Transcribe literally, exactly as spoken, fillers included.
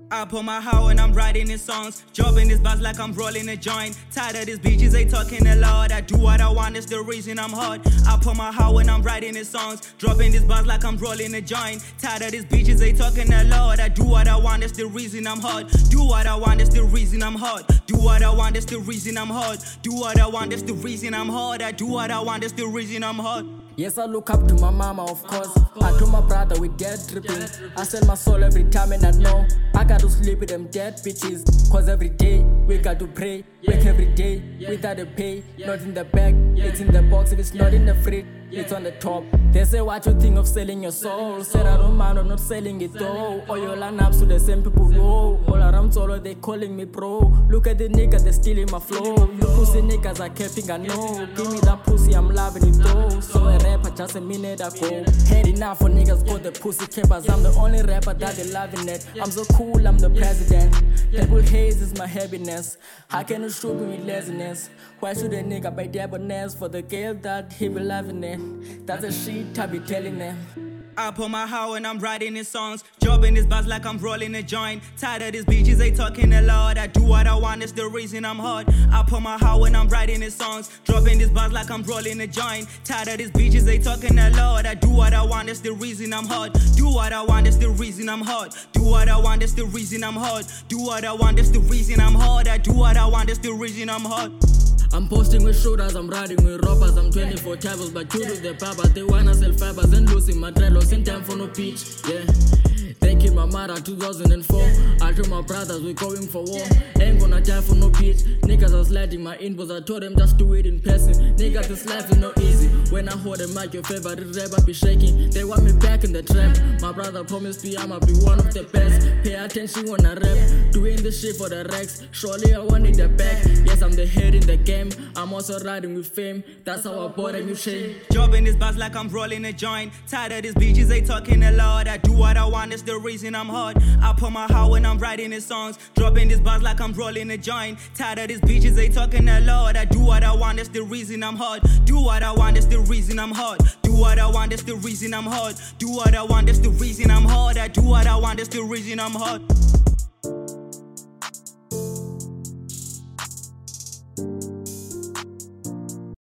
I pull my how and I'm writing these songs, dropping this bars like I'm rolling a joint. Tired of these bitches, they talking a lot. I do what I want, it's the reason I'm hot. I pull my how and I'm writing these songs, dropping this bars like I'm rolling a joint. Tired of these bitches, they talking a lot. I do what I want, it's the reason I'm hot. Do what I want, it's the reason I'm hot. Do what I want, it's the reason I'm hot. Do what I want, it's the reason I'm hot. I do what I want, it's the reason I'm hot. Yes, I look up to my mama, of course. I told my brother we dead tripping. I sell my soul every time and I know I got to sleep with them dead bitches. Cause every day we got to pray. Work every day without a pay. Not in the bag, it's in the box. If it's not in the fridge, it's on the top. They say what you think of selling your soul. Said I don't mind, I'm not selling it though. All your line ups to the same people go. All around solo, they calling me bro. Look at the niggas, they stealing my flow. You pussy niggas are capping, I know. Give me that pussy, I'm loving it though. So a rapper just a minute ago. Had enough for niggas called the pussy cappers. I'm the only rapper that they loving it. I'm so cool, I'm the president. Purple haze is my happiness. How can you shoot me with laziness? Why should a nigga buy debonaires for the girl that he be loving it? That's a shit I be telling them. I pull my how and I'm writing these songs, dropping this bars like I'm rolling a joint. Tired of these bitches, they talking a lot. I do what I want, it's the reason I'm hot. I pull my how and I'm writing these songs, dropping this bars like I'm rolling a joint. Tired of these bitches, they talking a lot. I do what I want, it's the reason I'm hot. Do what I want, it's the reason I'm hot. Do what I want, it's the reason I'm hot. Do what I want, it's the reason I'm hot. I do what I want, it's the reason I'm hot. I'm posting with shooters, I'm riding with robbers. I'm twenty-four tables, but you to the barbers. They wanna sell fibers and losing my dreadlocks. In time for no pitch, yeah. They killed my mother two thousand four. I told my brothers we going for war. Ain't gonna die for no bitch. Niggas are sliding my inbox. I told them just do it in person. Niggas, this life is not easy. When I hold a mic, your favorite rapper be shaking. They want me back in the trap. My brother promised me I'ma be one of the best. Pay attention when I rap. Doing this shit for the Rex. Surely I want it the back. Yes, I'm the head in the game. I'm also riding with fame. That's how I bought a new shame. Dropping this bars like I'm rolling a joint. Tired of these bitches, they talking a lot. I do what I want, it's the reason I'm hot. I pull my how and I'm writing these songs, dropping this bars like I'm rolling a joint. Tired of these bitches, they talking a lot. I do what I want, it's the reason I'm hot. Do what I want, it's the reason I'm hot. Do what I want, it's the reason I'm hot. Do what I want, it's the reason I'm hot. I do what I want, it's the reason I'm hot.